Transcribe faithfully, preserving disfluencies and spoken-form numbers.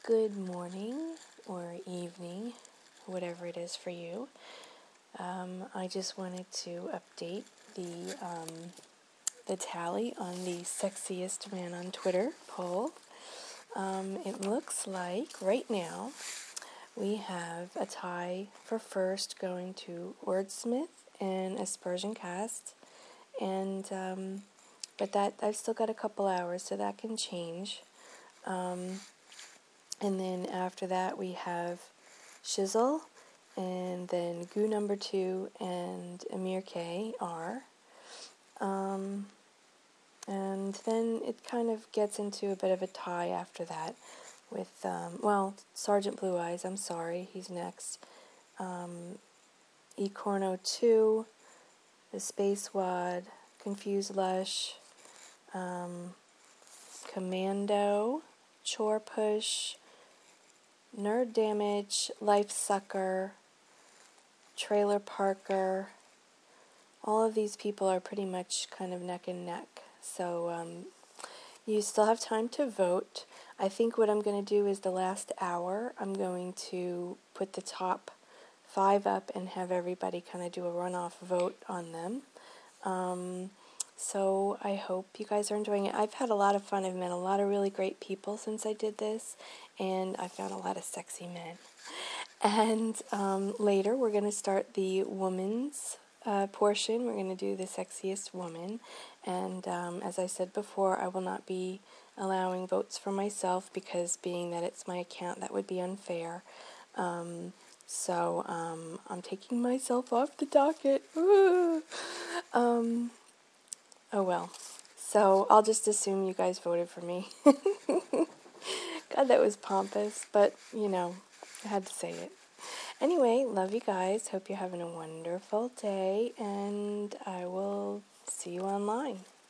Good morning or evening, whatever it is for you. Um, I just wanted to update the um, the tally on the sexiest man on Twitter poll. Um, it looks like right now we have a tie for first going to Wordsmith and Aspersion Cast, and um, but that I've still got a couple hours, so that can change. Um, And then after that we have Shizzle, and then Goo number two, and Amir K R. Um, and then it kind of gets into a bit of a tie after that with, um, well, Sergeant Blue Eyes, I'm sorry, he's next. Um, Ecorno two, The Space Wad, Confused Lush, um, Commando, Chore Push, Nerd Damage, Life Sucker, Trailer Parker. All of these people are pretty much kind of neck and neck. So um, you still have time to vote. I think what I'm going to do is the last hour, I'm going to put the top five up and have everybody kind of do a runoff vote on them. Um, so I hope you guys are enjoying it. I've had a lot of fun. I've met a lot of really great people since I did this, and I found a lot of sexy men. And um, later we're going to start the woman's uh, portion. We're going to do the sexiest woman. And um, as I said before, I will not be allowing votes for myself because being that it's my account, that would be unfair. Um, so um, I'm taking myself off the docket. um, oh well. So I'll just assume you guys voted for me. God, that was pompous, but, you know, I had to say it. Anyway, love you guys. Hope you're having a wonderful day, and I will see you online.